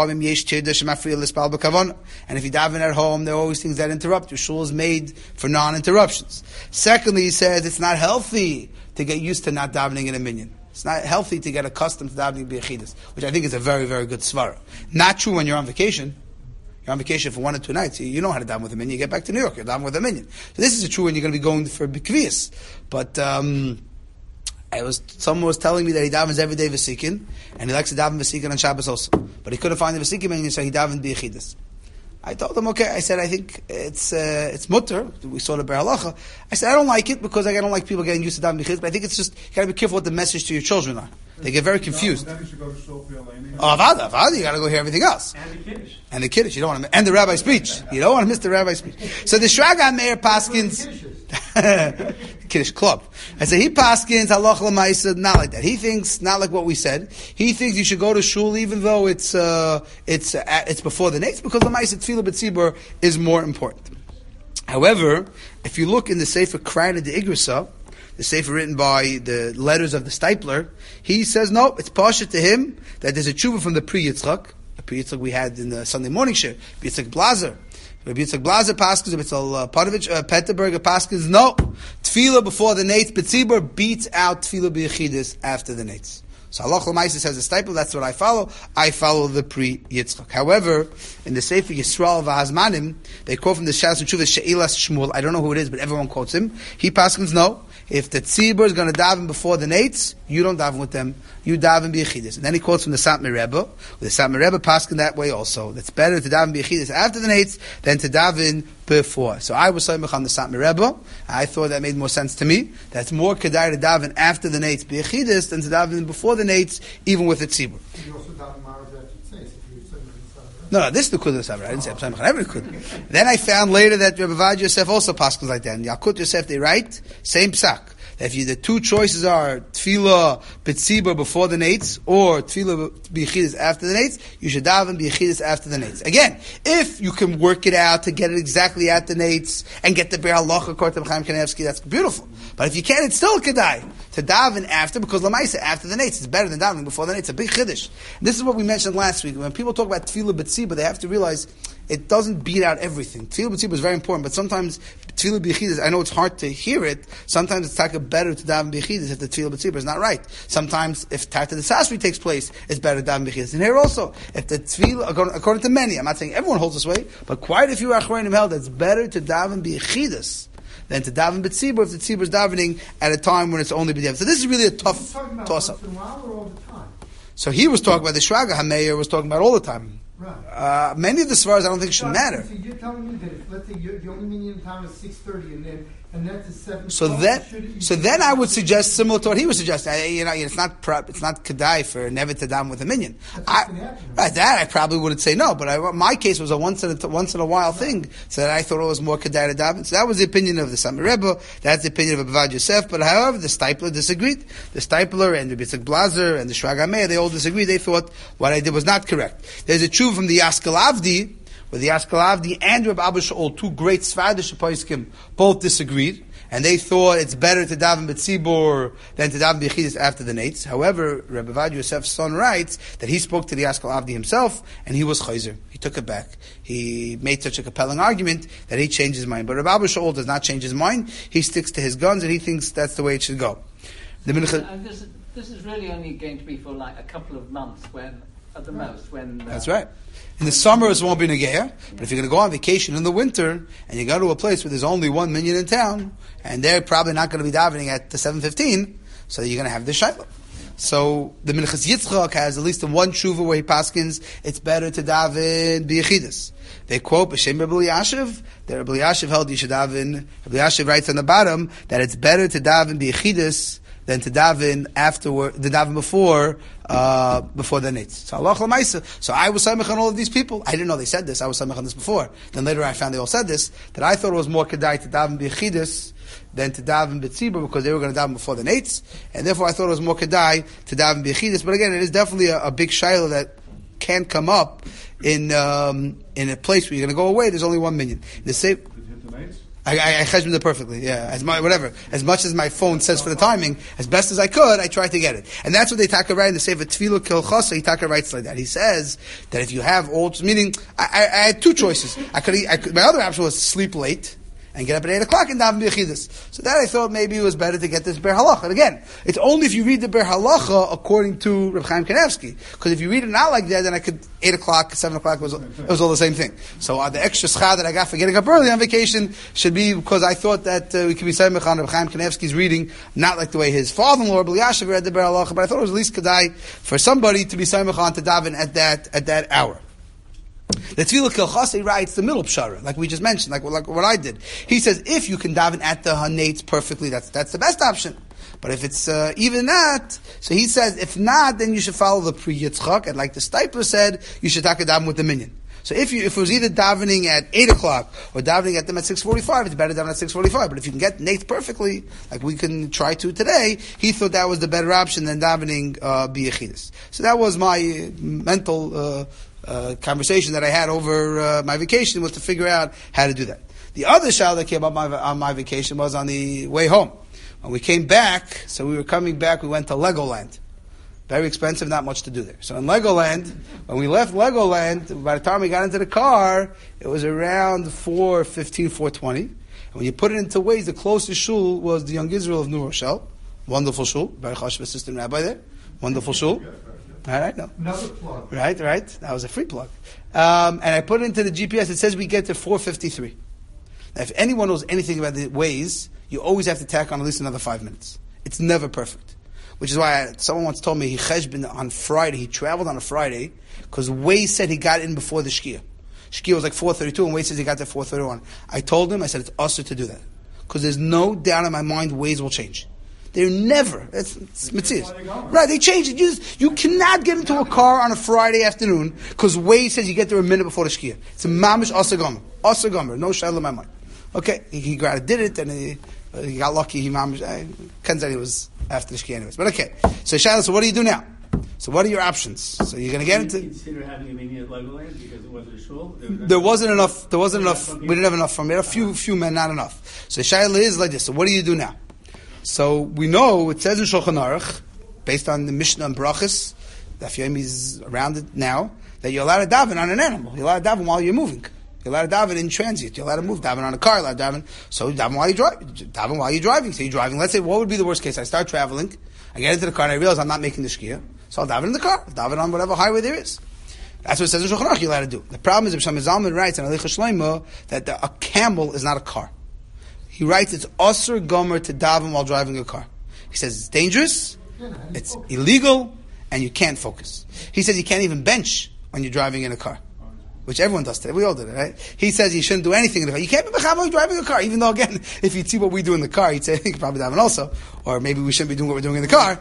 daven at home, there are always things that interrupt you. Shul is made for non-interruptions. Secondly, he says, it's not healthy to get used to not davening in a minyan. It's not healthy to get accustomed to davening b'yechidus, which I think is a very, very good svara. Not true when you're on vacation. You're on vacation for one or two nights. You know how to daven with a minyan. You get back to New York, you're daven with a minyan. So this is true when you're going to be going for b'kviyas. But um, I was someone was telling me that he davens every day v'sikin, and he likes to daven v'sikin on Shabbos also. But he couldn't find the v'sikin minyan, so he davened b'yechidus. I told him, okay. I said, I think it's uh, it's mutter. We saw the Ber Halacha. I said, I don't like it because I don't like people getting used to davening b'yechidus. But I think it's just you got to be careful what the message to your children are. They get very confused. Then you should go to shul for Eleni. Oh, Avada, Avada, you got to go hear everything else. And the Kiddush. And the Kiddush, you don't want to, and the Rabbi's speech. You don't want to miss the Rabbi's speech. So the Shraga Meir Paskins, Kiddush club. I say he Paskins, halach l'maisa, not like that. He thinks, not like what we said. He thinks you should go to shul even though it's, uh, it's, uh, it's before the nates, because l'maisa tefillah b'tzibur is more important. However, if you look in the Sefer Kraina de Igrasa, the sefer written by the letters of the Stipler, he says no, it's pasha to him that there's a tshuva from the Pri Yitzchak, the Pri Yitzchak we had in the Sunday morning shir, Pri Yitzchak Blazer, Rabbi Yitzchak Blazer Paskins, Rabbi Yitzchak uh, Panovich, uh, Petterberger Paskins, no. Tefillah before the Nates, B'tzibur beats out Tefillah B'yechidus after the Nates. So Allah L'maisa says a stipple, that's what I follow. I follow the pre-Yitzchak. However, in the Sefer Yisrael V'Hazmanim, they quote from the Shas and Shuvah She'ilas Shmuel. I don't know who it is, but everyone quotes him. He paskins, no. If the tzibur is going to daven before the nates, you don't daven with them. You daven b'yechidus. And then he quotes from the Satmar Rebbe. The Satmar Rebbe paskin that way also. It's better to daven b'yechidus after the nates than to daven before. So I was saying on the Satmar Rebbe. I thought that made more sense to me. That's more kedai to daven after the nates b'yechidus than to daven before the nates, even with the tzibur. You also daven Marav after Tzais, if you said it. No, no, this is the Kud of the Sabra. I didn't say Psalm Echad. Every Kud. Then I found later that Rebbe Vad Yosef also paskins like that. In Yakut Yosef, they write, same psak. If you, the two choices are Tefillah B'tzibur before the Nates or Tefillah B'yechidus after the Nates, you should daven B'yechidus after the Nates. Again, if you can work it out to get it exactly at the Nates and get the Be'er Halacha according to Chaim Kanevsky, that's beautiful. But if you can't, it's still kedai to daven after, because Lamaisa, after the Nates, is better than davening before the Nates. It's a big chiddush. This is what we mentioned last week. When people talk about Tefillah B'tzibur, they have to realize it doesn't beat out everything. Tefillah B'tzibur is very important, but sometimes Tefillah B'yechidus, I know it's hard to hear it, sometimes it's taka better to daven B'yechidus if the Tefillah B'tzibur is not right. Sometimes, if Tata the Sasri takes place, it's better to daven B'yechidus. And here also, if the Tefillah, according, according to many, I'm not saying everyone holds this way, but quite a few Achronim held that it's better to daven B'yechidus than to daven B'tzibur if the Tzibur is davening at a time when it's only B'diavad. So this is really a tough toss-up. So he was talking about the Shraga, Hameir was talking about all the time. Right. Uh, many of the svaras I don't think should so, matter. So you're telling me that if, let's say, you're, the only minyan time is six thirty, and then and that's a seven. So then, so then I would suggest similar to what he was suggesting. I, you know, it's not prep, it's not kedai for never to daven with a minyan. I, right, that I probably wouldn't say no, but I, my case was a once in a once in a while thing, so that I thought it was more kedai to daven. So that was the opinion of the Satmar Rebbe. That's the opinion of Avad Yosef. But however, the Stipler disagreed. The Stipler and the Yitzchak Blazer and the Shraga Meir, they all disagreed. They thought what I did was not correct. There's a truth from the Yaskel Avdi, where the Yaskel Avdi and Reb Abba Shaul, two great Sfardish poskim, both disagreed. And they thought it's better to daven b'tzibur than to daven b'yechidus after the nates. However, Rebbe Vad Yosef's son writes that he spoke to the Yaskel Avdi himself, and he was chayzer. He took it back. He made such a compelling argument that he changed his mind. But Rebbe Abba Shaul does not change his mind. He sticks to his guns, and he thinks that's the way it should go. The mincha- and this, this is really only going to be for like a couple of months, when at the most. When uh, That's right. In the summer, it won't be Negeah, but if you're going to go on vacation in the winter, and you go to a place where there's only one minyan in town, and they're probably not going to be davening at the seven fifteen, so you're going to have the shayla. So the Minchas Yitzchak has at least one tshuva where he paskins, it's better to daven b'yechidus. They quote B'Shem Rebbe Yashiv, that Rebbe Yashiv held you should daven, Rebbe Yashiv writes on the bottom, that it's better to daven b'yechidus than to daven afterward, the daven before, uh, before the nates. So Allah L'maisa. So I was samech on all of these people. I didn't know they said this. I was samech on this before. Then later I found they all said this, that I thought it was more kedai to daven b'yechidus than to daven b'tzibur, because they were going to daven before the nates, and therefore I thought it was more kedai to daven b'yechidus. But again, it is definitely a, a big shayla that can't come up in um, in a place where you're going to go away. There's only one minyan. The same. I, I, I cheshbon it perfectly, yeah. As my, whatever. As much as my phone says for the timing, as best as I could, I tried to get it. And that's what they taka write in the Sefer Tefillah Kilchasa. He taka writes like that. He says that if you have all, meaning, I, I, I had two choices. I could, I could, my other option was sleep late and get up at eight o'clock and daven b'yechidus. So that I thought maybe it was better to get this Ber Halacha. And again, it's only if you read the Ber Halacha according to Reb Chaim Kanevsky. Because if you read it not like that, then I could, eight o'clock, seven o'clock, was, it was all the same thing. So uh, the extra schad that I got for getting up early on vacation should be because I thought that uh, we could be samech on Reb Chaim Kanevsky's reading, not like the way his father-in-law, Reb Yashiv, read the Ber Halacha, but I thought it was at least kedai for somebody to be samech on to daven at that, at that hour. The Tefillah Kilchasa writes the middle pshara, like we just mentioned, like, like what I did. He says, if you can daven at the Hanates perfectly, that's that's the best option. But if it's uh, even not, so he says, if not, then you should follow the pre-Yitzchak, and like the Stipler said, you should take a daven with the minyan. So if you if it was either davening at eight o'clock or davening at them at six forty-five, it's better daven at six forty-five. But if you can get Nate perfectly, like we can try to today, he thought that was the better option than davening uh, b'yechidus. So that was my mental uh, uh, conversation that I had over uh, my vacation, was to figure out how to do that. The other shal that came up my, on my vacation was on the way home. When we came back, so we were coming back, we went to Legoland. Very expensive, not much to do there. So in Legoland, when we left Legoland, by the time we got into the car, it was around four fifteen, four twenty. And when you put it into Waze, the closest shul was the Young Israel of New Rochelle. Wonderful shul. Baruch Hashem, assistant rabbi there. Wonderful shul. All right, no. Another plug. Right, right. That was a free plug. Um, and I put it into the G P S. It says we get to four fifty-three. Now, if anyone knows anything about the Waze, you always have to tack on at least another five minutes. It's never perfect. Which is why I, someone once told me he cheshbon on Friday. He traveled on a Friday because Waze said he got in before the Shkia. Shkia was like four thirty-two, and Waze says he got there four thirty-one. I told him, I said, it's usher to do that. Because there's no doubt in my mind Waze will change. They're never. It's, it's mitzvah. Right, they change it. You, just, you cannot get into a car on a Friday afternoon because Waze says you get there a minute before the Shkia. It's a mamish usher gomer. Usher gomer. No shayla in my mind. Okay, he, he did it, and he, he got lucky. He mamish. Ken said he was after the Shkia anyways. But okay. So Shayla, so what do you do now? So what are your options? So you're going to get into... Did you consider having a maybe at Legoland because it wasn't a shul? There wasn't enough. There wasn't enough. We didn't have enough from it. A few, few men, not enough. So Shayla is like this. So what do you do now? So we know it says in Shulchan Aruch, based on the Mishnah and Brachas, the Yomi is around it now, that you're allowed to daven on an animal. You're allowed to daven while you're moving. You're allowed to daven in transit. You're allowed to move, daven on a car, you're allowed to daven. So daven while you drive, daven while you're driving. So you're driving. Let's say, what would be the worst case? I start traveling, I get into the car, and I realize I'm not making the shkia. So I'll daven in the car, I'll daven on whatever highway there is. That's what it says in Shulchan Aruch you're allowed to do. The problem is, B'Shem Zalman writes in Alicha Shleima that the, a camel is not a car. He writes it's Asur Gomer to daven while driving a car. He says it's dangerous, it's illegal, and you can't focus. He says you can't even bench when you're driving in a car. Which everyone does today. We all did it, right? He says you shouldn't do anything in the car. You can't be mechaber driving a car, even though, again, if you'd see what we do in the car, he'd say, you could probably daven also. Or maybe we shouldn't be doing what we're doing in the car.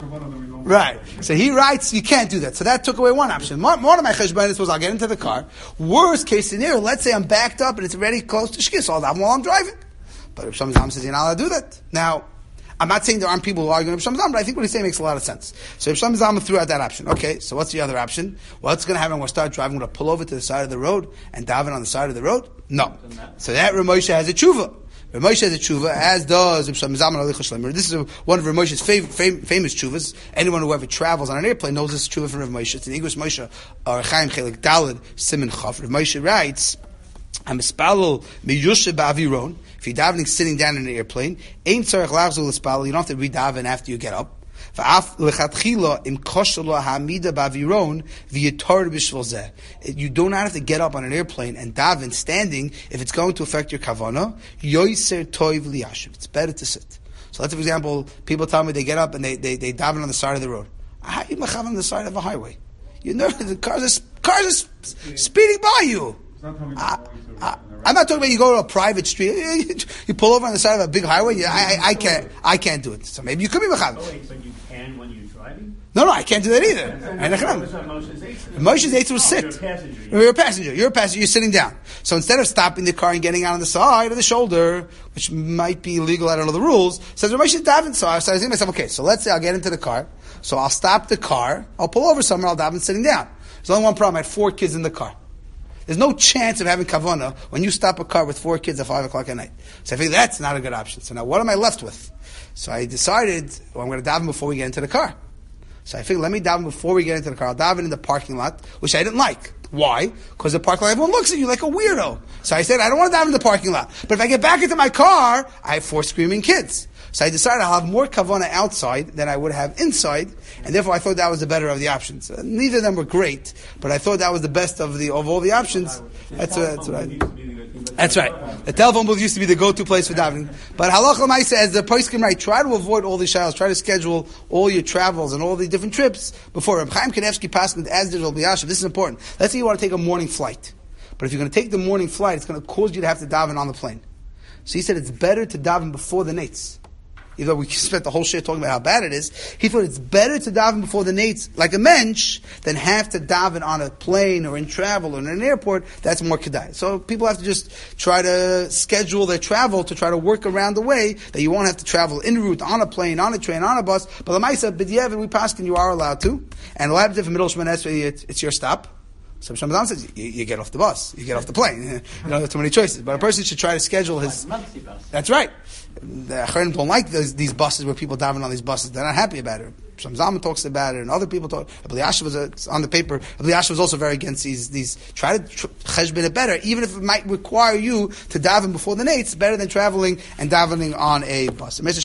Right. So he writes, you can't do that. So that took away one option. One of my cheshbonis was, I'll get into the car. Worst case scenario, let's say I'm backed up and it's already close to shkis, so I'll daven while I'm driving. But if Shlomo Zalman says you're not allowed to do that. Now, I'm not saying there aren't people who argue with Shlomo Zalman, but I think what he's saying makes a lot of sense. So if Shlomo Zalman threw out that option, okay, so what's the other option? What's going to happen when we start driving? We're going to pull over to the side of the road and daven on the side of the road? No. So that Rav Moshe has a tshuva. Rav Moshe has a tshuva, as does Shlomo Zalman Alicha Shleima. This is a, one of Rav Moshe's fav, fam, famous tshuvas. Anyone who ever travels on an airplane knows this tshuva from Rav Moshe. It's in English Moshe, or Chaim Chelik Daled, Siman Chav. Rav Moshe writes, I'm espalel miyushe ba'aviron. If you're davening sitting down in an airplane, ein tzarech lachzor l'spalel. You don't have to re-daven after you get up. V'af lechatchila im kosher lo ha'amida ba'aviron v'yitar b'shvil zeh. You do not have to get up on an airplane and daven standing if it's going to affect your kavanah. Yoiser toiv liyashiv. It's better to sit. So let's, for example, people tell me they get up and they, they, they daven on the side of the road. How are you mechav on the side of a highway? You know, the cars are, cars are speeding by you. I, I, I'm not talking about you go to a private street, you pull over on the side of a big highway. You, I, I, I can't, I can't do it. So maybe you could be mechav. Oh wait, but you can when you're driving? No, no, I can't do that either. Moshe's eitzah was sit. You're a passenger. You're a passenger. You're a passenger. You're sitting down. So instead of stopping the car and getting out on the side of the shoulder, which might be illegal, I don't know the rules, says Moshe's daven. So I started thinking to myself, okay, so let's say I'll get into the car. So I'll stop the car. I'll pull over somewhere. I'll daven sitting down. There's only one problem. I had four kids in the car. There's no chance of having kavanah when you stop a car with four kids at five o'clock at night. So I think that's not a good option. So now what am I left with? So I decided, well, I'm going to daven before we get into the car. So I figured, let me daven before we get into the car. I'll daven in the parking lot, which I didn't like. Why? Because the parking lot, everyone looks at you like a weirdo. So I said, I don't want to daven in the parking lot. But if I get back into my car, I have four screaming kids. So I decided I'll have more kavanah outside than I would have inside, and therefore I thought that was the better of the options. Uh, neither of them were great, but I thought that was the best of the of all the options. That's what, that's what I. That's right. The telephone booth used to be the go-to place for davening. But halach l'maisa, as the poskim write, try to avoid all these shilos. Try to schedule all your travels and all the different trips before. Reb Chaim Kanevsky paskin, as did Rabbi Yashiv. This is important. Let's say you want to take a morning flight, but if you're going to take the morning flight, it's going to cause you to have to daven on the plane. So he said it's better to daven before the nates. Even though we spent the whole shit talking about how bad it is, he thought it's better to daven before the nates, like a mensch, than have to daven on a plane or in travel or in an airport. That's more kedai. So people have to just try to schedule their travel to try to work around the way that you won't have to travel en route, on a plane, on a train, on a bus. But the Maisa, b'diavad, we paskin, you are allowed to. And a lot of different middle Shemon Esrei, it's your stop. So Shlomo Zalman says you, you get off the bus, you get off the plane. You don't have too many choices. But a person should try to schedule his. Like monthly bus. That's right. The Acharonim don't like those, these buses where people daven on these buses. They're not happy about it. Shlomo Zalman talks about it, and other people talk. Abli Yasha was a, on the paper. Abli Yasha was also very against these. These try to cheshbon it better, even if it might require you to daven before the night. It's better than traveling and davening on a bus.